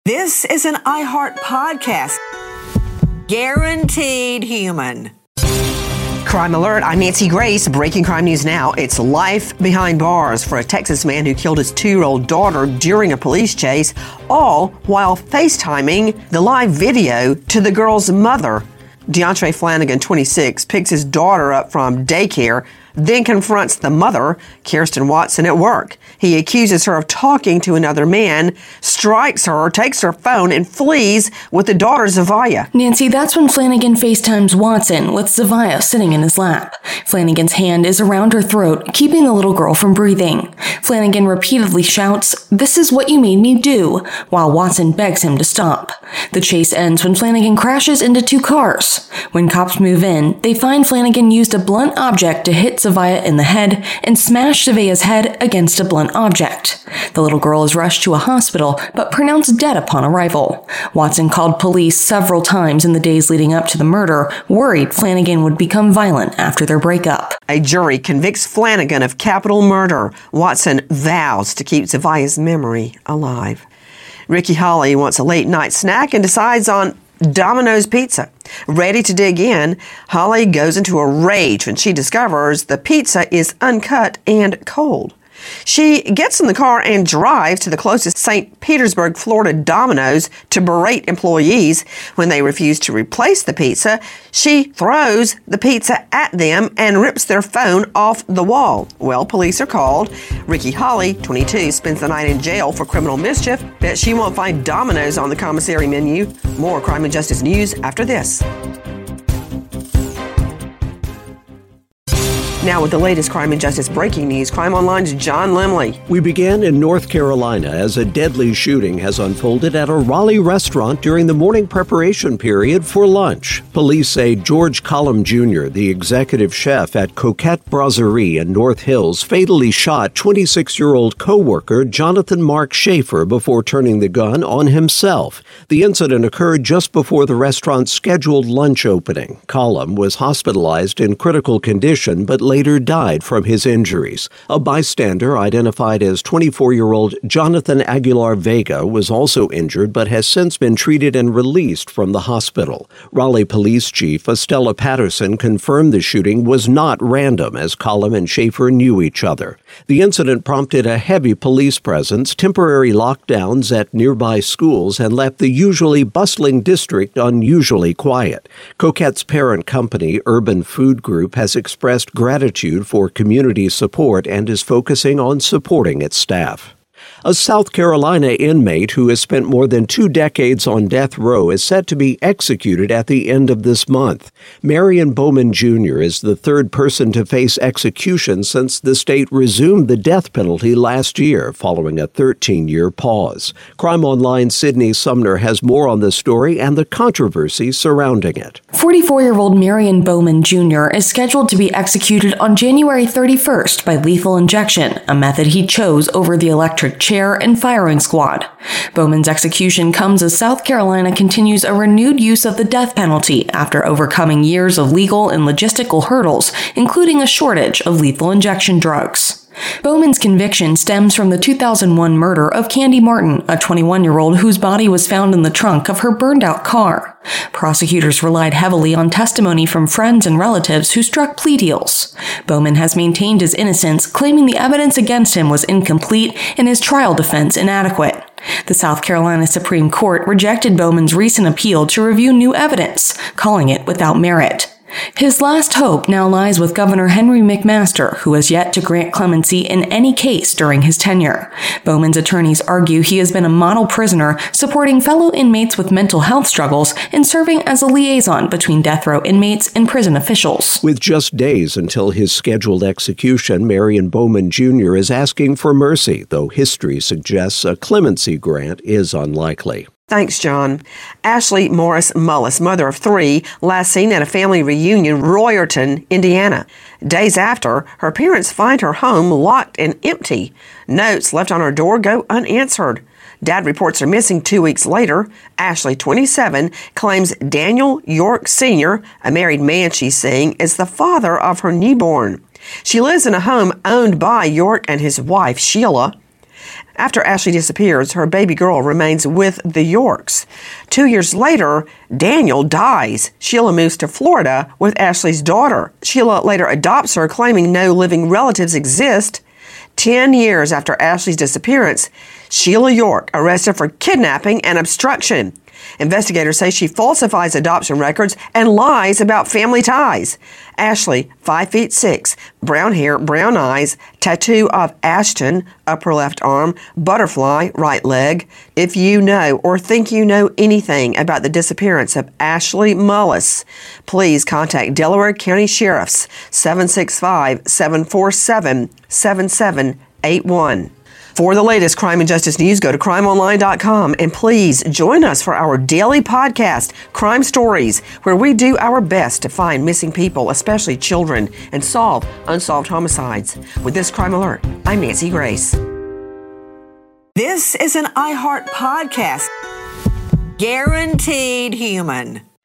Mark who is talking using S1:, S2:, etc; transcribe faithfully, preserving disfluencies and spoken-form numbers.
S1: This is an iHeart podcast. Guaranteed human.
S2: Crime Alert, I'm Nancy Grace. Breaking crime news now. It's life behind bars for a Texas man who killed his two-year-old daughter during a police chase, all while FaceTiming the live video to the girl's mother. DeAndre Flanagan, twenty-six, picks his daughter up from daycare, then confronts the mother, Kirsten Watson, at work. He accuses her of talking to another man, strikes her, takes her phone, and flees with the daughter, Zavia.
S3: Nancy, that's when Flanagan FaceTimes Watson with Zavia sitting in his lap. Flanagan's hand is around her throat, keeping the little girl from breathing. Flanagan repeatedly shouts, "This is what you made me do," while Watson begs him to stop. The chase ends when Flanagan crashes into two cars. When cops move in, they find Flanagan used a blunt object to hit Zavia in the head and smash Zavia's head against a blunt object. The little girl is rushed to a hospital, but pronounced dead upon arrival. Watson called police several times in the days leading up to the murder, worried Flanagan would become violent after their breakup.
S2: A jury convicts Flanagan of capital murder. Watson vows to keep Zavia's memory alive. Ricky Holly wants a late-night snack and decides on Domino's Pizza. Ready to dig in, Holly goes into a rage when she discovers the pizza is uncut and cold. She gets in the car and drives to the closest Saint Petersburg, Florida Domino's to berate employees. When they refuse to replace the pizza, she throws the pizza at them and rips their phone off the wall. Well, police are called. Ricky Holly, twenty-two, spends the night in jail for criminal mischief. Bet she won't find Domino's on the commissary menu. More crime and justice news after this. Now with the latest crime and justice breaking news, Crime Online's John Lemley.
S4: We began in North Carolina as a deadly shooting has unfolded at a Raleigh restaurant during the morning preparation period for lunch. Police say George Collum Junior, the executive chef at Coquette Brasserie in North Hills, fatally shot twenty-six-year-old co-worker Jonathan Mark Schaefer before turning the gun on himself. The incident occurred just before the restaurant's scheduled lunch opening. Collum was hospitalized in critical condition, but later died from his injuries. A bystander identified as twenty-four-year-old Jonathan Aguilar Vega was also injured but has since been treated and released from the hospital. Raleigh Police Chief Estella Patterson confirmed the shooting was not random, as Collum and Schaefer knew each other. The incident prompted a heavy police presence, temporary lockdowns at nearby schools, and left the usually bustling district unusually quiet. Coquette's parent company, Urban Food Group, has expressed gratitude Gratitude for community support and is focusing on supporting its staff. A South Carolina inmate who has spent more than two decades on death row is set to be executed at the end of this month. Marion Bowman Junior is the third person to face execution since the state resumed the death penalty last year following a thirteen-year pause. Crime Online's Sydney Sumner has more on the story and the controversy surrounding it.
S3: forty-four-year-old Marion Bowman Junior is scheduled to be executed on January thirty-first by lethal injection, a method he chose over the electric chair and firing squad. Bowman's execution comes as South Carolina continues a renewed use of the death penalty after overcoming years of legal and logistical hurdles, including a shortage of lethal injection drugs. Bowman's conviction stems from the two thousand one murder of Candy Martin, a twenty-one-year-old whose body was found in the trunk of her burned-out car. Prosecutors relied heavily on testimony from friends and relatives who struck plea deals. Bowman has maintained his innocence, claiming the evidence against him was incomplete and his trial defense inadequate. The South Carolina Supreme Court rejected Bowman's recent appeal to review new evidence, calling it without merit. His last hope now lies with Governor Henry McMaster, who has yet to grant clemency in any case during his tenure. Bowman's attorneys argue he has been a model prisoner, supporting fellow inmates with mental health struggles and serving as a liaison between death row inmates and prison officials.
S4: With just days until his scheduled execution, Marion Bowman Junior is asking for mercy, though history suggests a clemency grant is unlikely.
S2: Thanks, John. Ashley Morris Mullis, mother of three, last seen at a family reunion, Royerton, Indiana. Days after, her parents find her home locked and empty. Notes left on her door go unanswered. Dad reports her missing two weeks later. Ashley, twenty-seven, claims Daniel York Senior, a married man she's seeing, is the father of her newborn. She lives in a home owned by York and his wife, Sheila. After Ashley disappears, her baby girl remains with the Yorks. Two years later, Daniel dies. Sheila moves to Florida with Ashley's daughter. Sheila later adopts her, claiming no living relatives exist. Ten years after Ashley's disappearance, Sheila York arrested for kidnapping and obstruction. Investigators say she falsifies adoption records and lies about family ties. Ashley, five feet six, brown hair, brown eyes, tattoo of Ashton, upper left arm, butterfly, right leg. If you know or think you know anything about the disappearance of Ashley Mullis, please contact Delaware County Sheriff's seven six five, seven four seven, seven seven eight one. For the latest crime and justice news, go to crime online dot com and please join us for our daily podcast, Crime Stories, where we do our best to find missing people, especially children, and solve unsolved homicides. With this Crime Alert, I'm Nancy Grace.
S1: This is an iHeart podcast. Guaranteed human.